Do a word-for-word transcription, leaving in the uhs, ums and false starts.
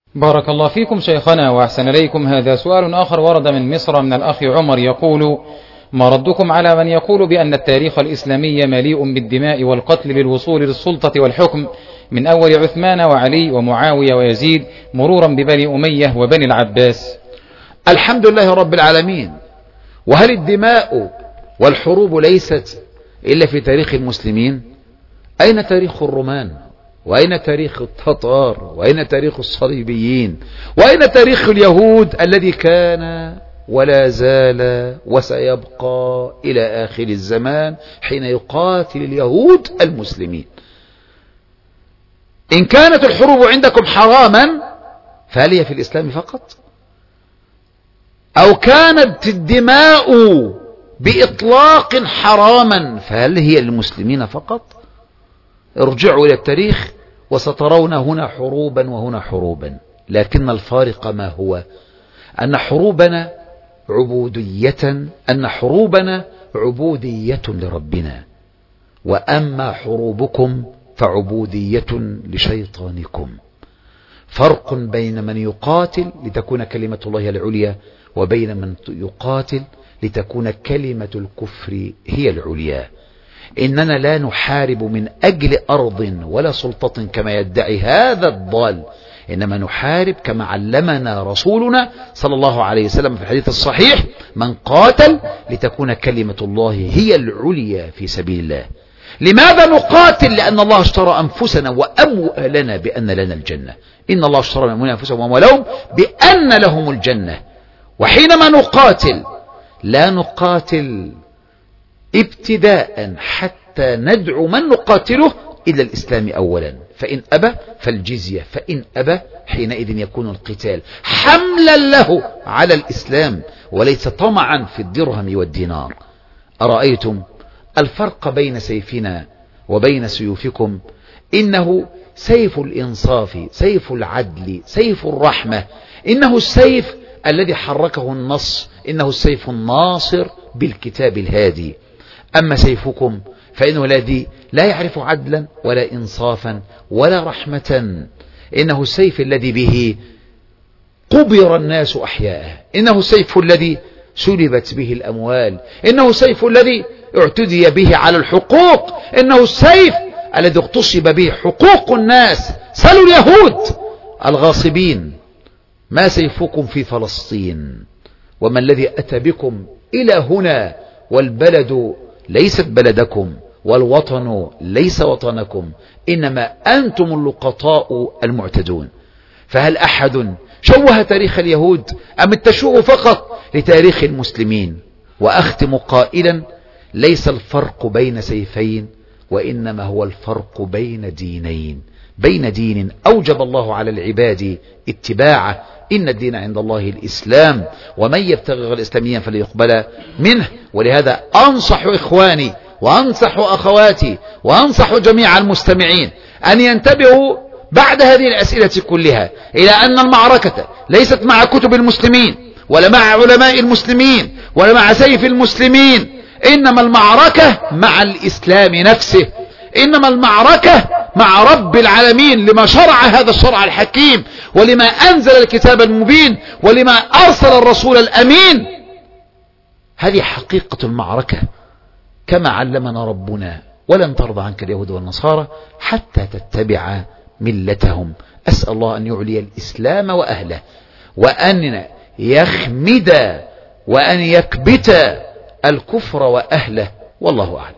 بارك الله فيكم شيخنا وأحسن إليكم. هذا سؤال آخر ورد من مصر من الأخ عمر يقول: ما ردكم على من يقول بأن التاريخ الإسلامي مليء بالدماء والقتل للوصول للسلطة والحكم من أول عثمان وعلي ومعاوية ويزيد مرورا ببني أمية وبني العباس؟ الحمد لله رب العالمين. وهل الدماء والحروب ليست إلا في تاريخ المسلمين؟ أين تاريخ الرومان؟ وأين تاريخ التتار؟ وأين تاريخ الصليبيين؟ وأين تاريخ اليهود الذي كان ولا زال وسيبقى إلى آخر الزمان حين يقاتل اليهود المسلمين؟ إن كانت الحروب عندكم حراما فهل هي في الإسلام فقط؟ أو كانت الدماء بإطلاق حراما فهل هي للمسلمين فقط؟ ارجعوا إلى التاريخ وسترون هنا حروبا وهنا حروبا، لكن الفارق ما هو؟ أن حروبنا عبودية أن حروبنا عبودية لربنا، وأما حروبكم فعبودية لشيطانكم. فرق بين من يقاتل لتكون كلمة الله العليا وبين من يقاتل لتكون كلمة الكفر هي العليا. إننا لا نحارب من أجل أرض ولا سلطة كما يدعي هذا الضال، إنما نحارب كما علمنا رسولنا صلى الله عليه وسلم في الحديث الصحيح: من قاتل لتكون كلمة الله هي العليا في سبيل الله. لماذا نقاتل؟ لأن الله اشترى أنفسنا وأموالنا بأن لنا الجنة. إن الله اشترى من أنفسهم وأموالهم بأن لهم الجنة. وحينما نقاتل لا نقاتل ابتداء حتى ندعو من نقاتله إلى الإسلام أولا، فإن أبى فالجزية، فإن أبى حينئذ يكون القتال حملا له على الإسلام وليس طمعا في الدرهم والدينار. أرأيتم الفرق بين سيفنا وبين سيوفكم؟ إنه سيف الإنصاف، سيف العدل، سيف الرحمة، إنه السيف الذي حركه النص، إنه السيف الناصر بالكتاب الهادي. أما سيفكم فإنه الذي لا يعرف عدلا ولا إنصافا ولا رحمة، إنه السيف الذي به قبر الناس أحياء، إنه السيف الذي سلبت به الأموال، إنه السيف الذي اعتدي به على الحقوق، إنه السيف الذي اغتصب به حقوق الناس. سألوا اليهود الغاصبين: ما سيفكم في فلسطين؟ وما الذي أتى بكم إلى هنا؟ والبلد ليست بلدكم والوطن ليس وطنكم، إنما أنتم اللقطاء المعتدون. فهل أحد شوه تاريخ اليهود أم التشوه فقط لتاريخ المسلمين؟ وأختم قائلا: ليس الفرق بين سيفين، وإنما هو الفرق بين دينين، بين دين أوجب الله على العباد اتباعه، إن الدين عند الله الإسلام، ومن يبتغي غير الإسلاميا فليقبل منه. ولهذا أنصح إخواني وأنصح أخواتي وأنصح جميع المستمعين أن ينتبهوا بعد هذه الأسئلة كلها إلى أن المعركة ليست مع كتب المسلمين ولا مع علماء المسلمين ولا مع سيف المسلمين، إنما المعركة مع الإسلام نفسه، إنما المعركة مع رب العالمين لما شرع هذا الشرع الحكيم، ولما أنزل الكتاب المبين، ولما أرسل الرسول الأمين. هذه حقيقة المعركة كما علمنا ربنا: ولن ترضى عنك اليهود والنصارى حتى تتبع ملتهم. أسأل الله أن يعلي الإسلام وأهله، وأن يخمد وأن يكبت الكفر وأهله، والله أعلم.